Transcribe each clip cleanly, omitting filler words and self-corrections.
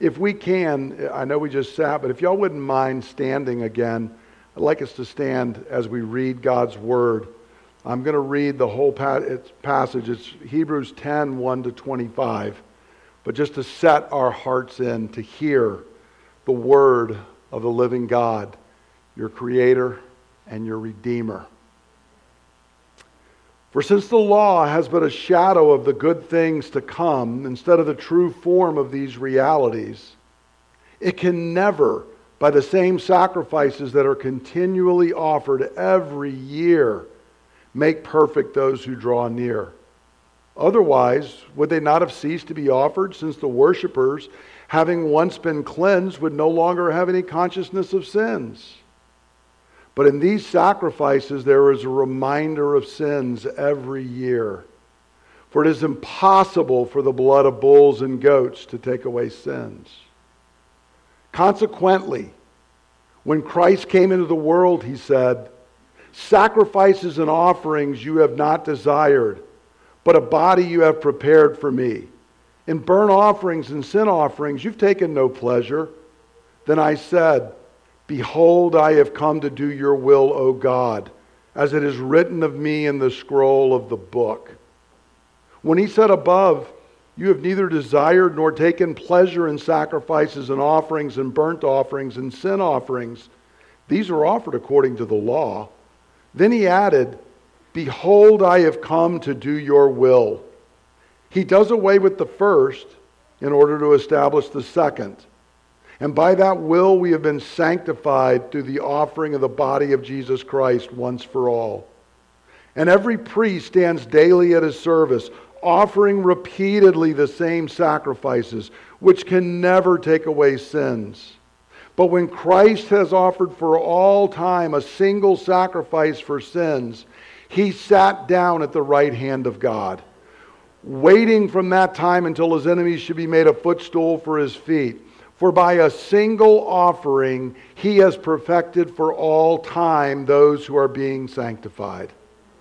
if we can, I know we just sat, but if y'all wouldn't mind standing again, I'd like us to stand as we read God's Word. I'm going to read the whole passage. It's Hebrews 10, 1 to 25. But just to set our hearts in to hear the Word of the living God, your Creator and your Redeemer. For since the law has but a shadow of the good things to come, instead of the true form of these realities, it can never, by the same sacrifices that are continually offered every year, make perfect those who draw near. Otherwise, would they not have ceased to be offered, since the worshipers, having once been cleansed, would no longer have any consciousness of sins? But in these sacrifices there is a reminder of sins every year. For it is impossible for the blood of bulls and goats to take away sins. Consequently, when Christ came into the world, he said, "Sacrifices and offerings you have not desired, but a body you have prepared for me. In burnt offerings and sin offerings you've taken no pleasure." Then I said, "Behold, I have come to do your will, O God, as it is written of me in the scroll of the book." When he said above, "You have neither desired nor taken pleasure in sacrifices and offerings and burnt offerings and sin offerings, these are offered according to the law." Then he added, "Behold, I have come to do your will." He does away with the first in order to establish the second. And by that will we have been sanctified through the offering of the body of Jesus Christ once for all. And every priest stands daily at his service, offering repeatedly the same sacrifices, which can never take away sins. But when Christ has offered for all time a single sacrifice for sins, he sat down at the right hand of God, waiting from that time until his enemies should be made a footstool for his feet. For by a single offering he has perfected for all time those who are being sanctified.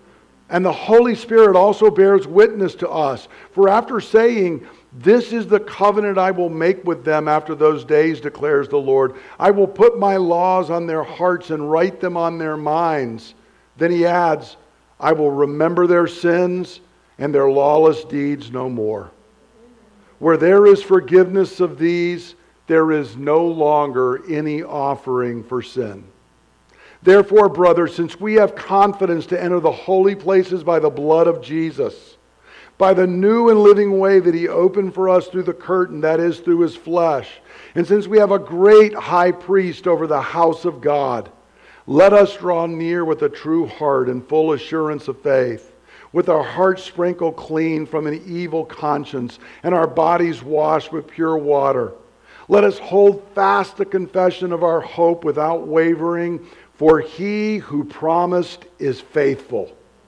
And the Holy Spirit also bears witness to us. For after saying, "This is the covenant I will make with them after those days, declares the Lord. I will put my laws on their hearts and write them on their minds." Then he adds, "I will remember their sins and their lawless deeds no more. Where there is forgiveness of these, there is no longer any offering for sin. Therefore, brothers, since we have confidence to enter the holy places by the blood of Jesus, by the new and living way that he opened for us through the curtain, that is, through his flesh, and since we have a great high priest over the house of God, let us draw near with a true heart and full assurance of faith, with our hearts sprinkled clean from an evil conscience and our bodies washed with pure water. Let us hold fast the confession of our hope without wavering, for he who promised is faithful.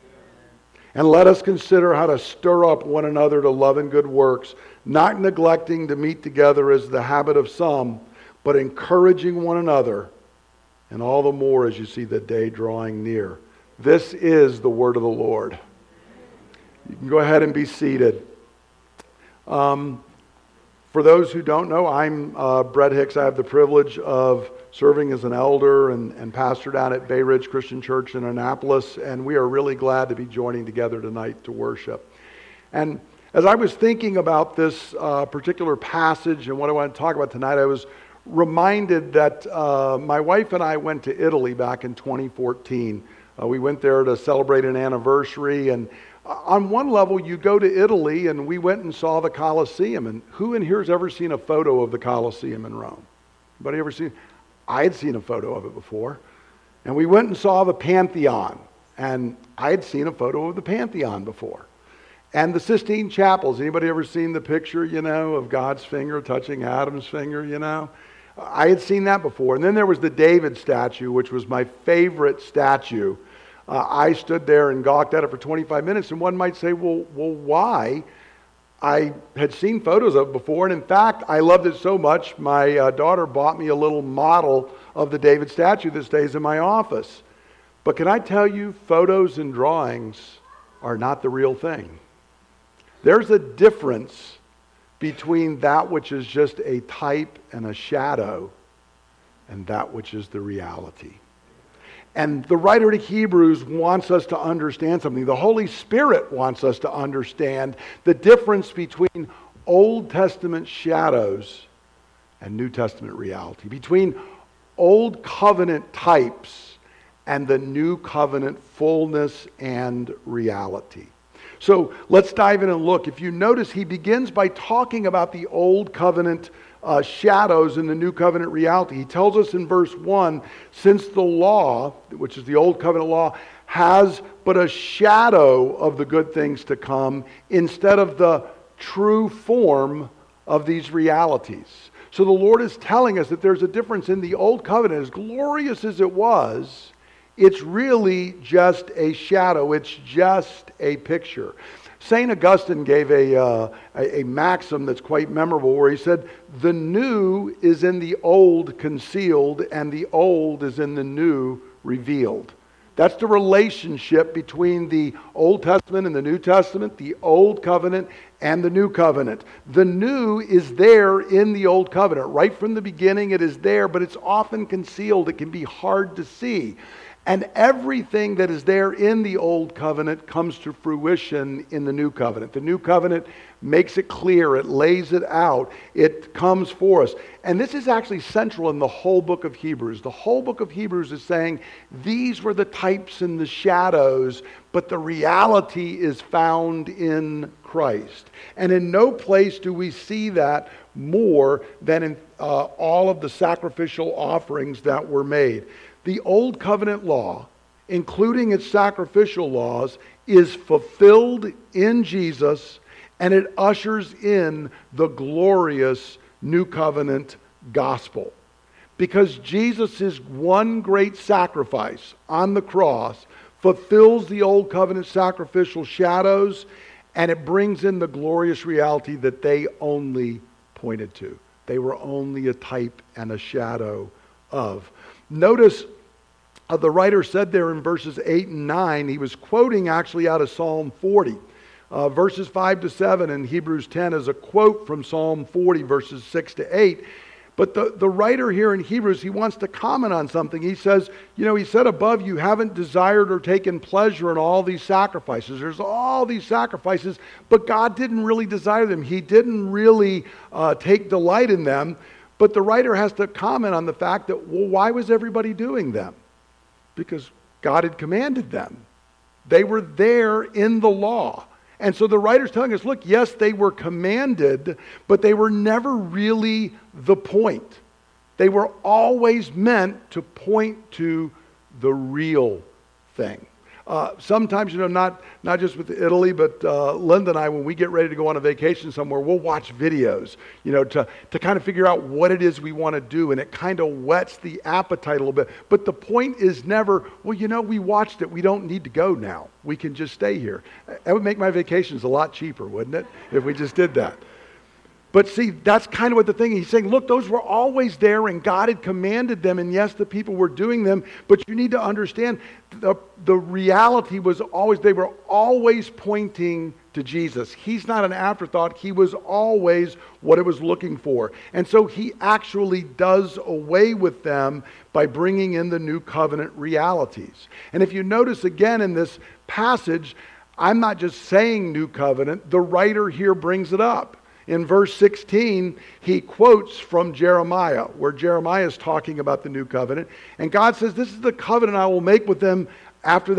And let us consider how to stir up one another to love and good works, not neglecting to meet together as the habit of some, but encouraging one another, and all the more as you see the day drawing near. This is the word of the Lord. You can go ahead and be seated. For those who don't know, I'm Brett Hicks. I have the privilege of serving as an elder and pastor down at Bay Ridge Christian Church in Annapolis, and we are really glad to be joining together tonight to worship. And as I was thinking about this particular passage and what I want to talk about tonight, I was reminded that my wife and I went to Italy back in 2014. We went there to celebrate an anniversary, and on one level, you go to Italy, and we went and saw the Colosseum. And who in here has ever seen a photo of the Colosseum in Rome? Anybody ever seen? I had seen a photo of it before. And we went and saw the Pantheon, and I had seen a photo of the Pantheon before. And the Sistine Chapels. Anybody ever seen the picture, of God's finger touching Adam's finger, I had seen that before. And then there was the David statue, which was my favorite statue. I stood there and gawked at it for 25 minutes, and one might say, well, why? I had seen photos of it before, and in fact, I loved it so much, my daughter bought me a little model of the David statue that stays in my office. But can I tell you, photos and drawings are not the real thing. There's a difference between that which is just a type and a shadow and that which is the reality. And the writer to Hebrews wants us to understand something. The Holy Spirit wants us to understand the difference between Old Testament shadows and New Testament reality, between Old Covenant types and the New Covenant fullness and reality. So let's dive in and look. If you notice, he begins by talking about the Old Covenant shadows in the New Covenant reality. He tells us in verse 1, since the law, which is the Old Covenant law, has but a shadow of the good things to come instead of the true form of these realities. So the Lord is telling us that there's a difference in the Old Covenant. As glorious as it was, it's really just a shadow. It's just a picture. St. Augustine gave a maxim that's quite memorable where he said, the new is in the old concealed and the old is in the new revealed. That's the relationship between the Old Testament and the New Testament, the Old Covenant and the New Covenant. The new is there in the Old Covenant. Right from the beginning it is there, but it's often concealed. It can be hard to see. And everything that is there in the Old Covenant comes to fruition in the New Covenant. The New Covenant makes it clear. It lays it out. It comes for us. And this is actually central in the whole book of Hebrews. The whole book of Hebrews is saying these were the types and the shadows, but the reality is found in Christ. And in no place do we see that more than in all of the sacrificial offerings that were made. The Old Covenant law, including its sacrificial laws, is fulfilled in Jesus, and it ushers in the glorious New Covenant gospel. Because Jesus' one great sacrifice on the cross fulfills the Old Covenant sacrificial shadows, and it brings in the glorious reality that they only pointed to. They were only a type and a shadow of. Notice the writer said there in verses 8 and 9, he was quoting actually out of Psalm 40. Verses 5 to 7 in Hebrews 10 is a quote from Psalm 40, verses 6 to 8. But the writer here in Hebrews, he wants to comment on something. He says, he said above, you haven't desired or taken pleasure in all these sacrifices. There's all these sacrifices, but God didn't really desire them. He didn't really take delight in them. But the writer has to comment on the fact that, well, why was everybody doing them? Because God had commanded them. They were there in the law. And so the writer's telling us, look, yes, they were commanded, but they were never really the point. They were always meant to point to the real thing. Sometimes, not just with Italy, but Linda and I, when we get ready to go on a vacation somewhere, we'll watch videos, to kind of figure out what it is we want to do, and it kind of whets the appetite a little bit. But the point is never, well, we watched it, we don't need to go now. We can just stay here. That would make my vacations a lot cheaper, wouldn't it, if we just did that? But see, that's kind of what the thing is. He's saying, look, those were always there and God had commanded them. And yes, the people were doing them. But you need to understand the reality was always, they were always pointing to Jesus. He's not an afterthought. He was always what it was looking for. And so he actually does away with them by bringing in the new covenant realities. And if you notice again in this passage, I'm not just saying new covenant. The writer here brings it up. In verse 16, he quotes from Jeremiah, where Jeremiah is talking about the new covenant. And God says, this is the covenant I will make with them after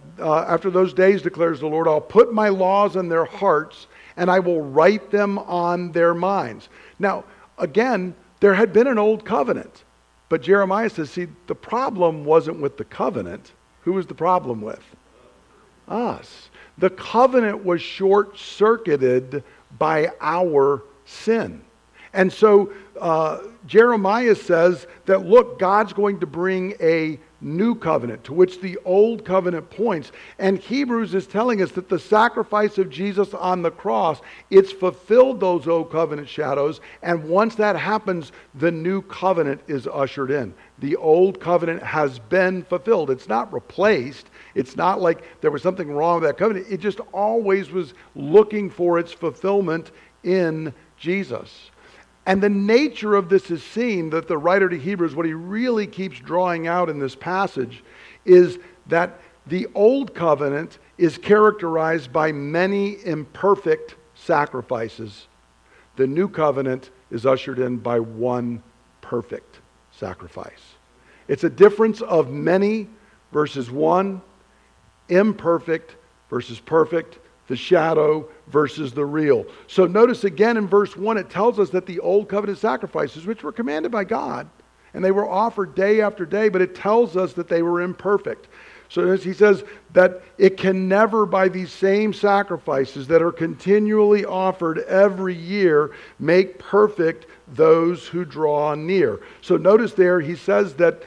those days, declares the Lord. I'll put my laws in their hearts, and I will write them on their minds. Now, again, there had been an old covenant. But Jeremiah says, see, the problem wasn't with the covenant. Who was the problem with? Us. The covenant was short-circuited by our sin. And so Jeremiah says that, look, God's going to bring a new covenant to which the old covenant points. And Hebrews is telling us that the sacrifice of Jesus on the cross, it's fulfilled those old covenant shadows. And once that happens, the new covenant is ushered in. The old covenant has been fulfilled. It's not replaced. It's not like there was something wrong with that covenant. It just always was looking for its fulfillment in Jesus. And the nature of this is seen, that the writer to Hebrews, what he really keeps drawing out in this passage, is that the old covenant is characterized by many imperfect sacrifices. The new covenant is ushered in by one perfect sacrifice. It's a difference of many versus one, imperfect versus perfect, the shadow versus the real. So notice again in verse 1, it tells us that the old covenant sacrifices, which were commanded by God, and they were offered day after day, but it tells us that they were imperfect. So as he says that it can never, by these same sacrifices that are continually offered every year, make perfect those who draw near. So notice there he says that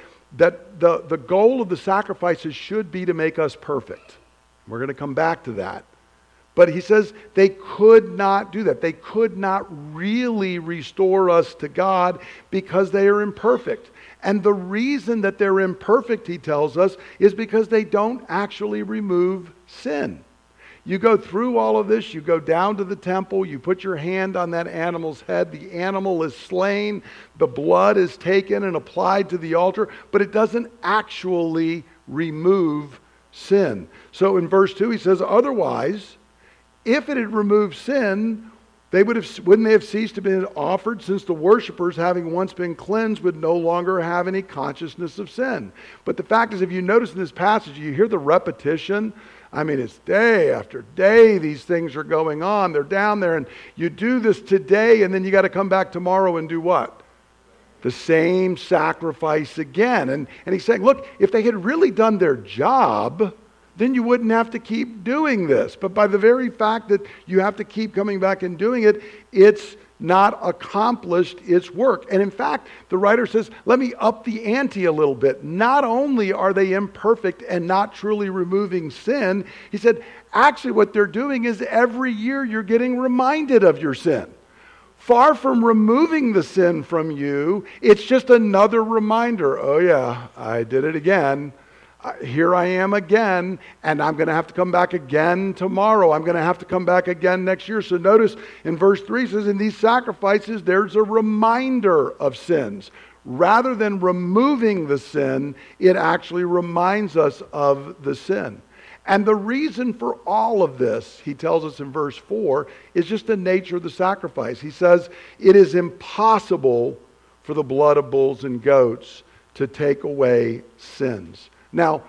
the goal of the sacrifices should be to make us perfect. We're going to come back to that. But he says they could not do that. They could not really restore us to God because they are imperfect. And the reason that they're imperfect, he tells us, is because they don't actually remove sin. You go through all of this, you go down to the temple, you put your hand on that animal's head, the animal is slain, the blood is taken and applied to the altar, but it doesn't actually remove sin. So in verse 2 he says, otherwise, if it had removed sin, wouldn't they have ceased to be offered, since the worshipers, having once been cleansed, would no longer have any consciousness of sin. But the fact is, if you notice in this passage, you hear the repetition. I mean, it's day after day these things are going on. They're down there, and you do this today, and then you got to come back tomorrow and do what? The same sacrifice again. And he's saying, look, if they had really done their job, then you wouldn't have to keep doing this. But by the very fact that you have to keep coming back and doing it, it's not accomplished its work. And in fact, the writer says, let me up the ante a little bit. Not only are they imperfect and not truly removing sin, he said, actually what they're doing is every year you're getting reminded of your sin. Far from removing the sin from you, it's just another reminder. Oh yeah, I did it again. Here I am again, and I'm going to have to come back again tomorrow. I'm going to have to come back again next year. So notice in verse 3 it says, in these sacrifices there's a reminder of sins. Rather than removing the sin, it actually reminds us of the sin. And the reason for all of this, he tells us in verse 4, is just the nature of the sacrifice. He says, it is impossible for the blood of bulls and goats to take away sins. Now,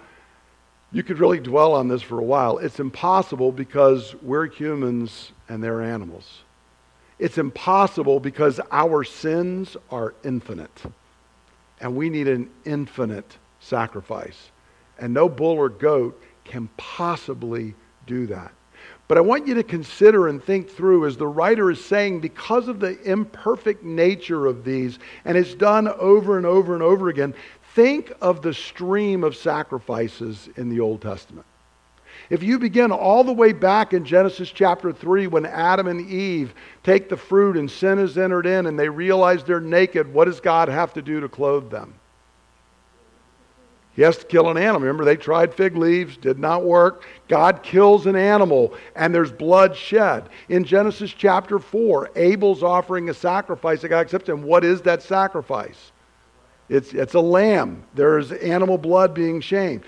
you could really dwell on this for a while. It's impossible because we're humans and they're animals. It's impossible because our sins are infinite. And we need an infinite sacrifice. And no bull or goat can possibly do that. But I want you to consider and think through, as the writer is saying, because of the imperfect nature of these, and it's done over and over and over again, think of the stream of sacrifices in the Old Testament. If you begin all the way back in Genesis chapter 3, when Adam and Eve take the fruit and sin is entered in and they realize they're naked, what does God have to do to clothe them? He has to kill an animal. Remember, they tried fig leaves, did not work. God kills an animal and there's blood shed. In Genesis chapter 4, Abel's offering a sacrifice that God accepts. And what is that sacrifice? It's a lamb. There's animal blood being shed.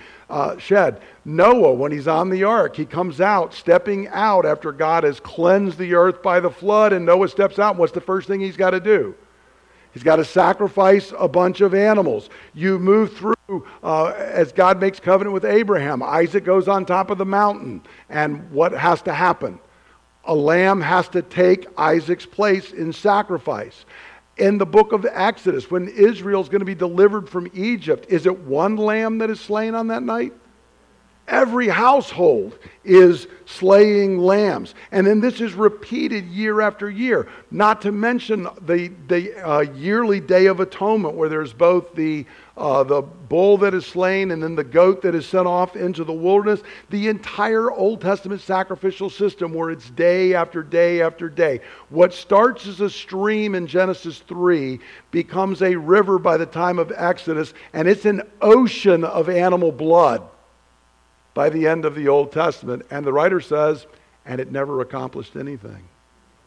Noah, when he's on the ark, he comes out, stepping out after God has cleansed the earth by the flood, and Noah steps out. And what's the first thing he's got to do? He's got to sacrifice a bunch of animals. You move through, as God makes covenant with Abraham, Isaac goes on top of the mountain. And what has to happen? A lamb has to take Isaac's place in sacrifice. In the book of Exodus, when Israel's going to be delivered from Egypt, is it one lamb that is slain on that night? Every household is slaying lambs. And then this is repeated year after year. Not to mention the yearly Day of Atonement, where there's both the bull that is slain and then the goat that is sent off into the wilderness. The entire Old Testament sacrificial system, where it's day after day after day. What starts as a stream in Genesis 3 becomes a river by the time of Exodus, and it's an ocean of animal blood by the end of the Old Testament. And the writer says, and it never accomplished anything.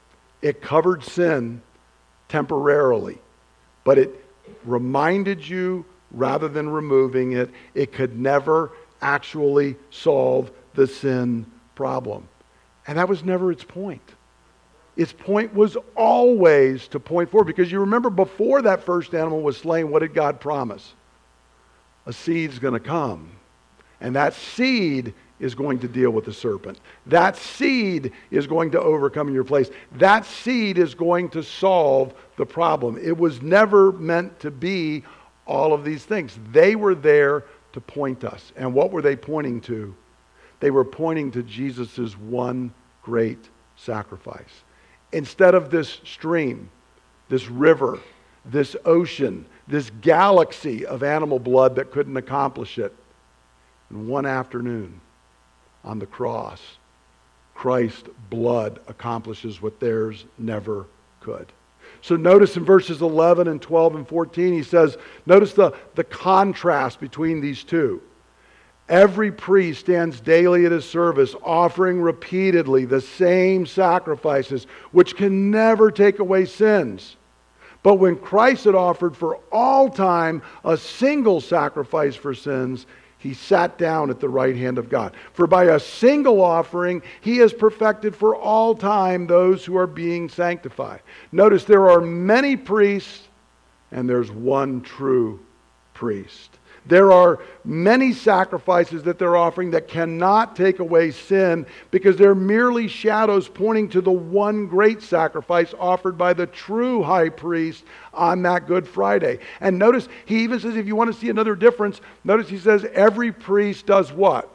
It covered sin temporarily, but it reminded you rather than removing it. It could never actually solve the sin problem. And that was never its point. Its point was always to point forward. Because you remember before that first animal was slain, what did God promise? A seed's going to come. And that seed is going to deal with the serpent. That seed is going to overcome in your place. That seed is going to solve the problem. It was never meant to be all of these things. They were there to point us. And what were they pointing to? They were pointing to Jesus' one great sacrifice. Instead of this stream, this river, this ocean, this galaxy of animal blood that couldn't accomplish it, in one afternoon on the cross, Christ's blood accomplishes what theirs never could. So notice in verses 11 and 12 and 14, he says, notice the contrast between these two. Every priest stands daily at his service, offering repeatedly the same sacrifices, which can never take away sins. But when Christ had offered for all time a single sacrifice for sins, he sat down at the right hand of God. For by a single offering, he has perfected for all time those who are being sanctified. Notice there are many priests, and there's one true priest. There are many sacrifices that they're offering that cannot take away sin because they're merely shadows pointing to the one great sacrifice offered by the true high priest on that Good Friday. And notice, he even says, if you want to see another difference, notice he says every priest does what?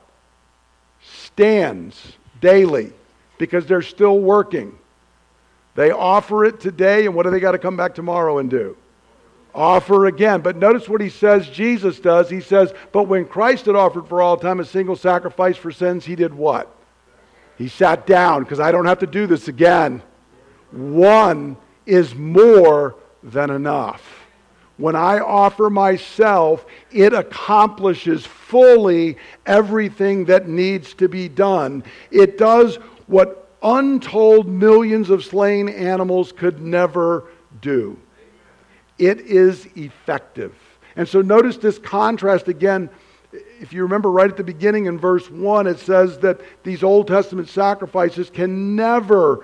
Stands daily because they're still working. They offer it today, and what do they got to come back tomorrow and do? Offer again. But notice what he says Jesus does. He says, but when Christ had offered for all time a single sacrifice for sins, he did what? He sat down, because I don't have to do this again. One is more than enough. When I offer myself, it accomplishes fully everything that needs to be done. It does what untold millions of slain animals could never do. It is effective. And so notice this contrast again. If you remember right at the beginning in verse 1, it says that these Old Testament sacrifices can never,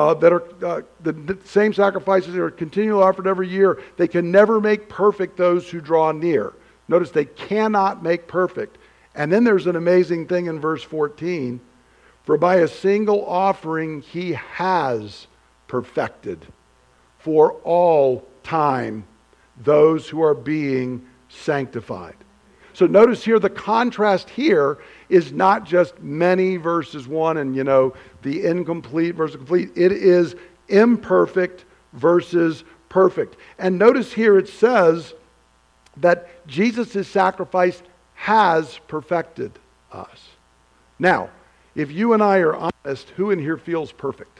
the same sacrifices that are continually offered every year, they can never make perfect those who draw near. Notice they cannot make perfect. And then there's an amazing thing in verse 14. For by a single offering he has perfected for all time those who are being sanctified. So notice here the contrast here is not just many versus one and the incomplete versus complete. It is imperfect versus perfect. And notice here it says that Jesus' sacrifice has perfected us. Now, if you and I are honest, who in here feels perfect?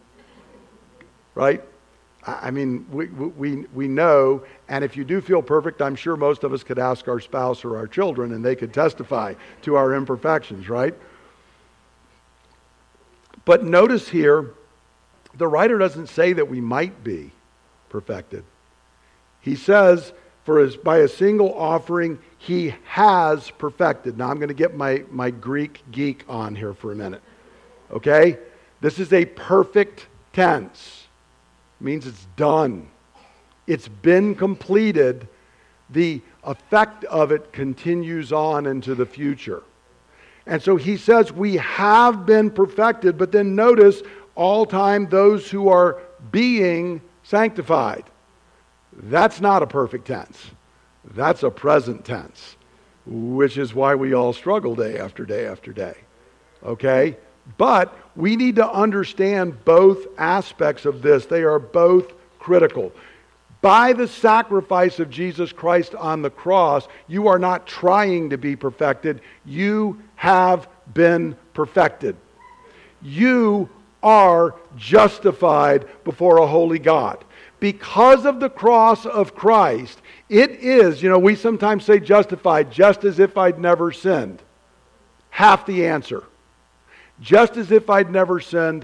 Right? I mean, we know, and if you do feel perfect, I'm sure most of us could ask our spouse or our children, and they could testify to our imperfections, right? But notice here, the writer doesn't say that we might be perfected. He says, by a single offering, he has perfected. Now, I'm going to get my Greek geek on here for a minute, okay? This is a perfect tense. Means it's done. It's been completed. The effect of it continues on into the future. And so he says we have been perfected, but then notice all time those who are being sanctified. That's not a perfect tense. That's a present tense, which is why we all struggle day after day after day. Okay? But we need to understand both aspects of this. They are both critical. By the sacrifice of Jesus Christ on the cross, you are not trying to be perfected. You have been perfected. You are justified before a holy God. Because of the cross of Christ, it is, we sometimes say justified, just as if I'd never sinned. Half the answer. Just as if I'd never sinned,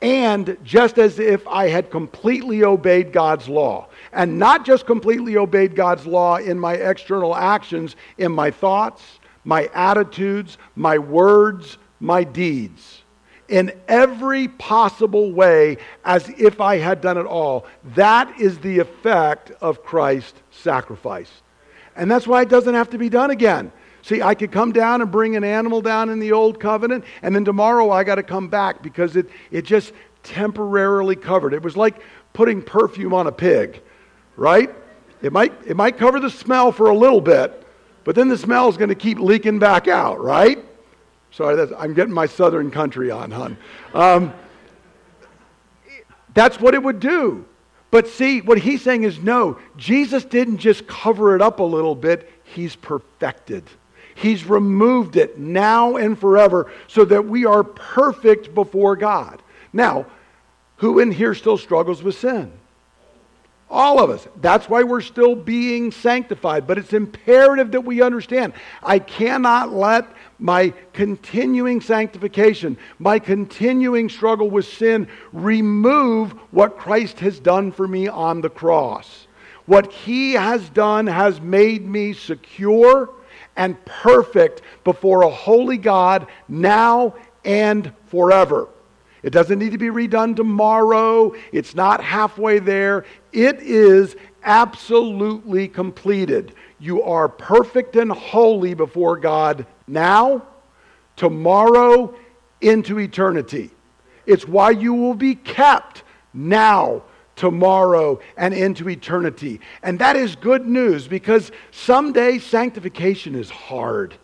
and just as if I had completely obeyed God's law. And not just completely obeyed God's law in my external actions, in my thoughts, my attitudes, my words, my deeds. In every possible way, as if I had done it all. That is the effect of Christ's sacrifice. And that's why it doesn't have to be done again. See, I could come down and bring an animal down in the old covenant, and then tomorrow I got to come back because it just temporarily covered. It was like putting perfume on a pig, right? It might cover the smell for a little bit, but then the smell is going to keep leaking back out, right? Sorry, I'm getting my southern country on, hon. That's what it would do. But see, what he's saying is no, Jesus didn't just cover it up a little bit, he's perfected. He's removed it now and forever so that we are perfect before God. Now, who in here still struggles with sin? All of us. That's why we're still being sanctified. But it's imperative that we understand. I cannot let my continuing sanctification, my continuing struggle with sin, remove what Christ has done for me on the cross. What He has done has made me secure and perfect before a holy God now and forever. It doesn't need to be redone tomorrow. It's not halfway there. It is absolutely completed. You are perfect and holy before God now, tomorrow, into eternity. It's why you will be kept now, tomorrow, and into eternity. And that is good news because someday sanctification is hard.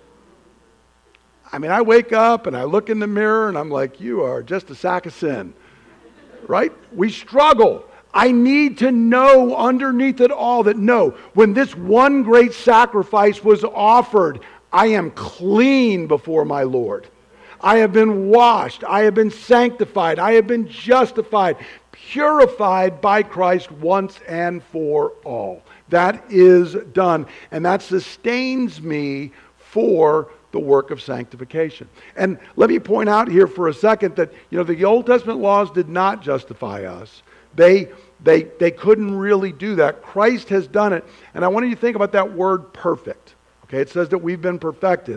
I mean, I wake up and I look in the mirror and I'm like, you are just a sack of sin. Right? We struggle. I need to know underneath it all that no, when this one great sacrifice was offered, I am clean before my Lord. I have been washed. I have been sanctified. I have been justified, purified by Christ once and for all. That is done. And that sustains me for the work of sanctification. And let me point out here for a second that, the Old Testament laws did not justify us. They couldn't really do that. Christ has done it. And I want you to think about that word perfect. Okay, it says that we've been perfected.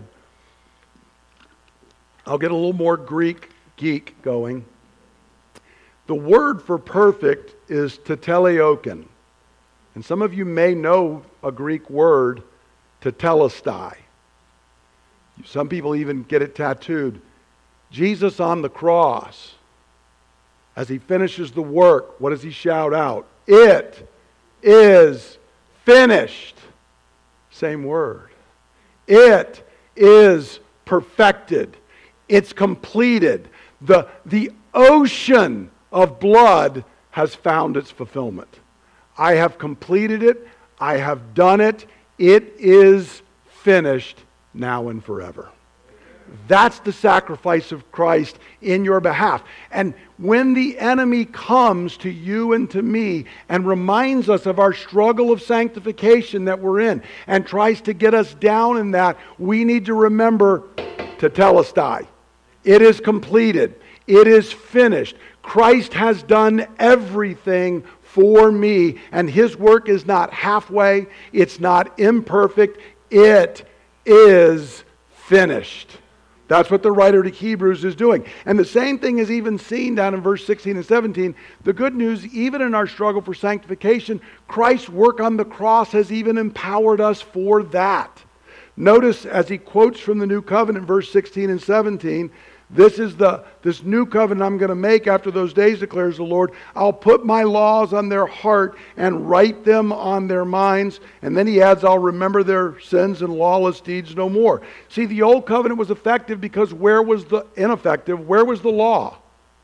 I'll get a little more Greek geek going. The word for perfect is tetelioken. And some of you may know a Greek word, tetelestai. Some people even get it tattooed. Jesus on the cross, as He finishes the work, what does He shout out? It is finished. Same word. It is perfected. It's completed. The ocean of blood has found its fulfillment. I have completed it. I have done it. It is finished now and forever. That's the sacrifice of Christ in your behalf. And when the enemy comes to you and to me and reminds us of our struggle of sanctification that we're in and tries to get us down in that, we need to remember tetelestai. It is completed. It is finished. Christ has done everything for me, and His work is not halfway. It's not imperfect. It is finished. That's what the writer to Hebrews is doing. And the same thing is even seen down in verse 16 and 17. The good news, even in our struggle for sanctification, Christ's work on the cross has even empowered us for that. Notice as he quotes from the New Covenant, verse 16 and 17, this new covenant I'm going to make after those days, declares the Lord. I'll put my laws on their heart and write them on their minds. And then he adds, I'll remember their sins and lawless deeds no more. See, the old covenant was effective because where was the ineffective? Where was the law?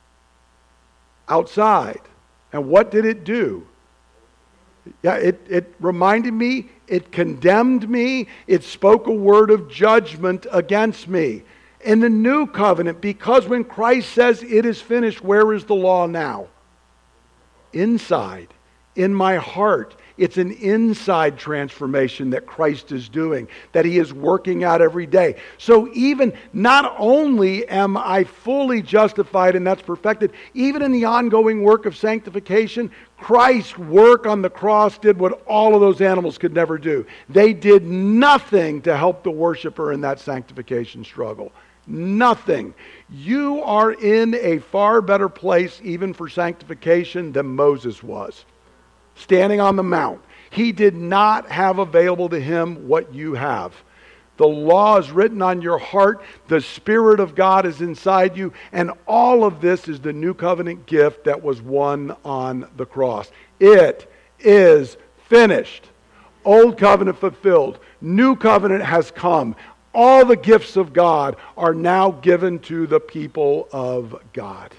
Outside. And what did it do? Yeah, it reminded me, it condemned me, it spoke a word of judgment against me. In the new covenant, because when Christ says it is finished, where is the law now? Inside, in my heart. It's an inside transformation that Christ is doing, that he is working out every day. So even not only am I fully justified and that's perfected, even in the ongoing work of sanctification, Christ's work on the cross did what all of those animals could never do. They did nothing to help the worshiper in that sanctification struggle. Nothing. You are in a far better place even for sanctification than Moses was. Standing on the mount. He did not have available to him what you have. The law is written on your heart. The Spirit of God is inside you. And all of this is the new covenant gift that was won on the cross. It is finished. Old covenant fulfilled. New covenant has come. All the gifts of God are now given to the people of God.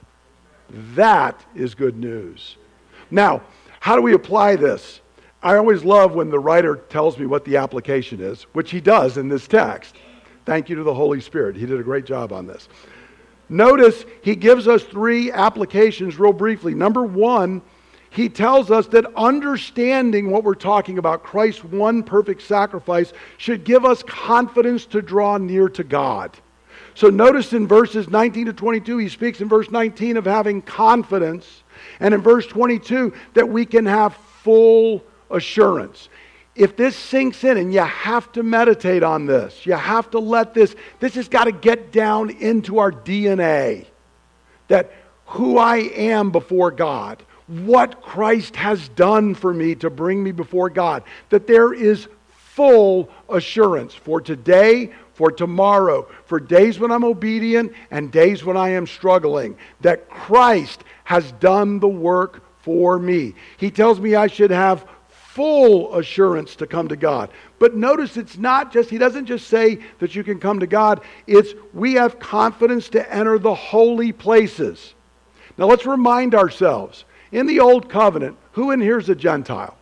That is good news. Now, how do we apply this? I always love when the writer tells me what the application is, which he does in this text. Thank you to the Holy Spirit. He did a great job on this. Notice he gives us 3 applications real briefly. Number 1, he tells us that understanding what we're talking about, Christ's one perfect sacrifice, should give us confidence to draw near to God. So notice in verses 19 to 22, he speaks in verse 19 of having confidence, and in verse 22 that we can have full assurance. If this sinks in, and you have to meditate on this, you have to let this has got to get down into our DNA, that who I am before God, what Christ has done for me to bring me before God, that there is full assurance for today, for tomorrow, for days when I'm obedient and days when I am struggling, that Christ has done the work for me. He tells me I should have full assurance to come to God. But notice it's not just, he doesn't just say that you can come to God, it's we have confidence to enter the holy places. Now let's remind ourselves, in the Old Covenant, who in here is a Gentile?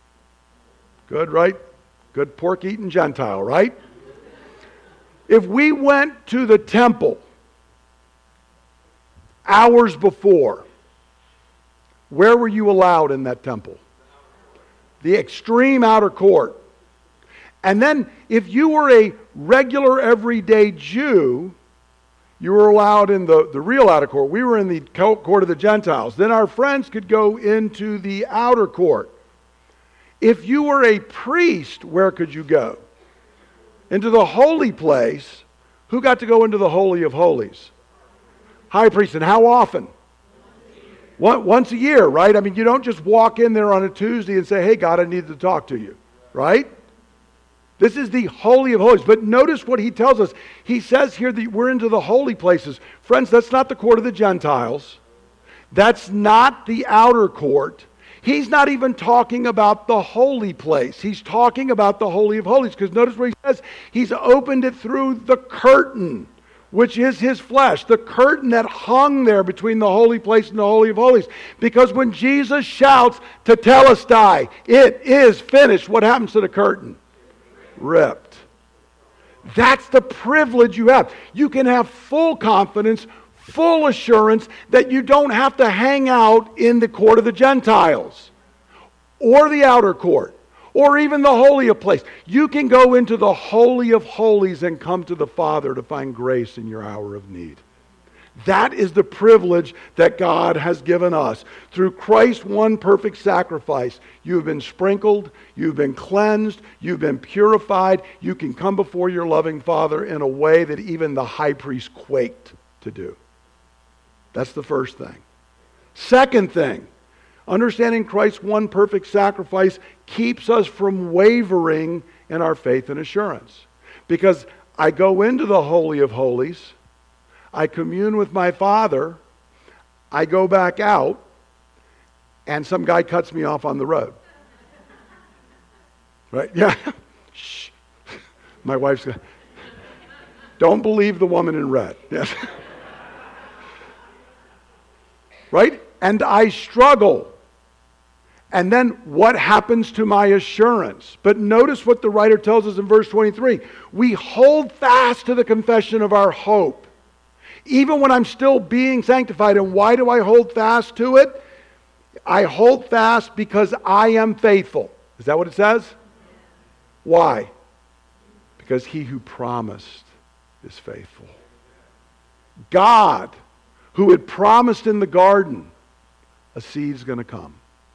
Good, right? Good pork-eating Gentile, right? If we went to the temple hours before, where were you allowed in that temple? The extreme outer court. And then if you were a regular everyday Jew, you were allowed in the real outer court. We were in the court of the Gentiles. Then our friends could go into the outer court. If you were a priest, where could you go? Into the holy place. Who got to go into the Holy of Holies? High priest. And how often? Once a year, right? I mean, you don't just walk in there on a Tuesday and say, hey, God, I need to talk to you, right? This is the Holy of Holies. But notice what he tells us. He says here that we're into the holy places. Friends, that's not the court of the Gentiles. That's not the outer court. He's not even talking about the holy place. He's talking about the Holy of Holies. Because notice what he says. He's opened it through the curtain, which is his flesh. The curtain that hung there between the holy place and the Holy of Holies. Because when Jesus shouts Tetelestai, it is finished, what happens to the curtain? Ripped. That's the privilege you have. You can have full confidence, full assurance that you don't have to hang out in the court of the Gentiles or the outer court or even the holy of place. You can go into the Holy of Holies and come to the Father to find grace in your hour of need. That is the privilege that God has given us. Through Christ's one perfect sacrifice, you have been sprinkled, you've been cleansed, you've been purified. You can come before your loving Father in a way that even the high priest quaked to do. That's the first thing. Second thing, understanding Christ's one perfect sacrifice keeps us from wavering in our faith and assurance. Because I go into the Holy of Holies, I commune with my Father, I go back out, and some guy cuts me off on the road. Right? Yeah. Shh. My wife's going, don't believe the woman in red. Yes. Right? And I struggle. And then what happens to my assurance? But notice what the writer tells us in verse 23. We hold fast to the confession of our hope, even when I'm still being sanctified. And why do I hold fast to it? I hold fast because I am faithful. Is that what it says? Why? Because he who promised is faithful. God, who had promised in the garden, a seed's going to come.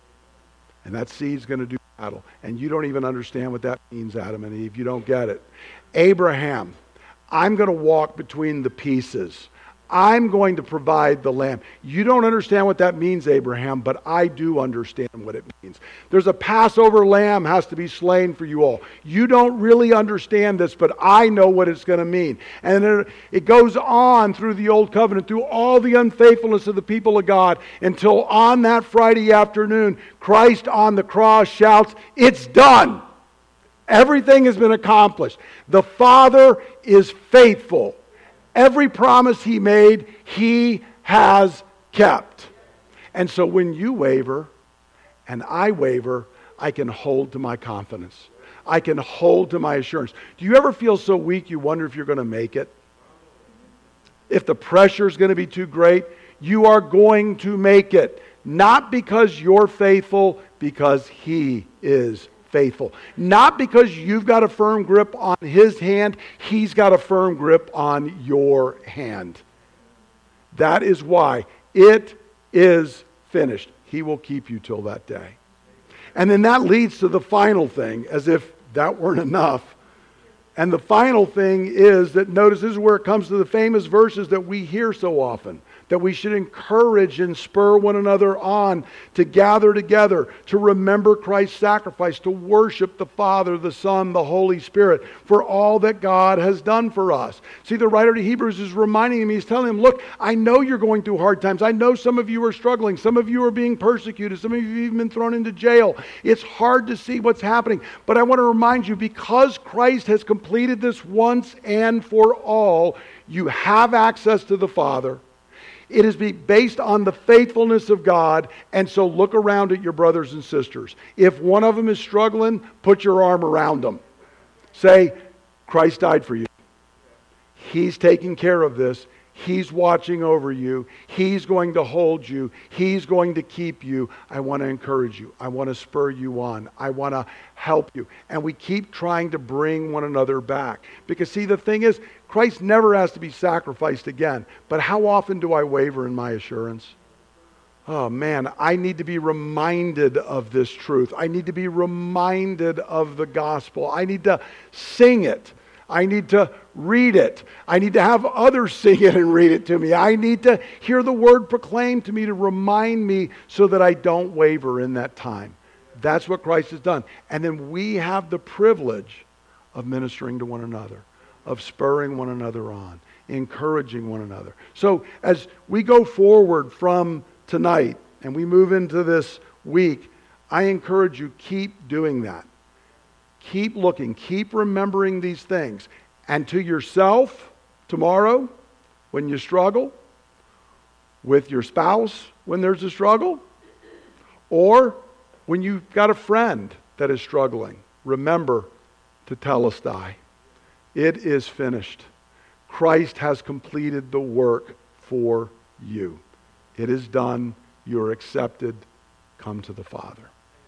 And that seed's going to do battle. And you don't even understand what that means, Adam and Eve. You don't get it. Abraham, I'm going to walk between the pieces. I'm going to provide the lamb. You don't understand what that means, Abraham, but I do understand what it means. There's a Passover lamb has to be slain for you all. You don't really understand this, but I know what it's going to mean. And it goes on through the Old Covenant, through all the unfaithfulness of the people of God, until on that Friday afternoon, Christ on the cross shouts, "It's done." Everything has been accomplished. The Father is faithful. Every promise he made, he has kept. And so when you waver and I waver, I can hold to my confidence. I can hold to my assurance. Do you ever feel so weak you wonder if you're going to make it? If the pressure is going to be too great, you are going to make it. Not because you're faithful, because he is faithful. Not because you've got a firm grip on his hand, he's got a firm grip on your hand. That is why it is finished. He will keep you till that day. And then that leads to the final thing, as if that weren't enough. And the final thing is that, notice this is where it comes to the famous verses that we hear so often, that we should encourage and spur one another on to gather together, to remember Christ's sacrifice, to worship the Father, the Son, the Holy Spirit for all that God has done for us. See, the writer to Hebrews is reminding him, he's telling him, look, I know you're going through hard times. I know some of you are struggling. Some of you are being persecuted. Some of you have even been thrown into jail. It's hard to see what's happening. But I want to remind you, because Christ has completed this once and for all, you have access to the Father. It is based on the faithfulness of God, and so look around at your brothers and sisters. If one of them is struggling, put your arm around them. Say, Christ died for you. He's taking care of this. He's watching over you. He's going to hold you. He's going to keep you. I want to encourage you. I want to spur you on. I want to help you. And we keep trying to bring one another back. Because see, the thing is, Christ never has to be sacrificed again. But how often do I waver in my assurance? Oh man, I need to be reminded of this truth. I need to be reminded of the gospel. I need to sing it. I need to read it. I need to have others sing it and read it to me. I need to hear the word proclaimed to me to remind me so that I don't waver in that time. That's what Christ has done. And then we have the privilege of ministering to one another, of spurring one another on, encouraging one another. So as we go forward from tonight and we move into this week, I encourage you, keep doing that. Keep looking. Keep remembering these things. And to yourself tomorrow, when you struggle, with your spouse when there's a struggle, or when you've got a friend that is struggling, remember to telestai. It is finished. Christ has completed the work for you. It is done. You're accepted. Come to the Father.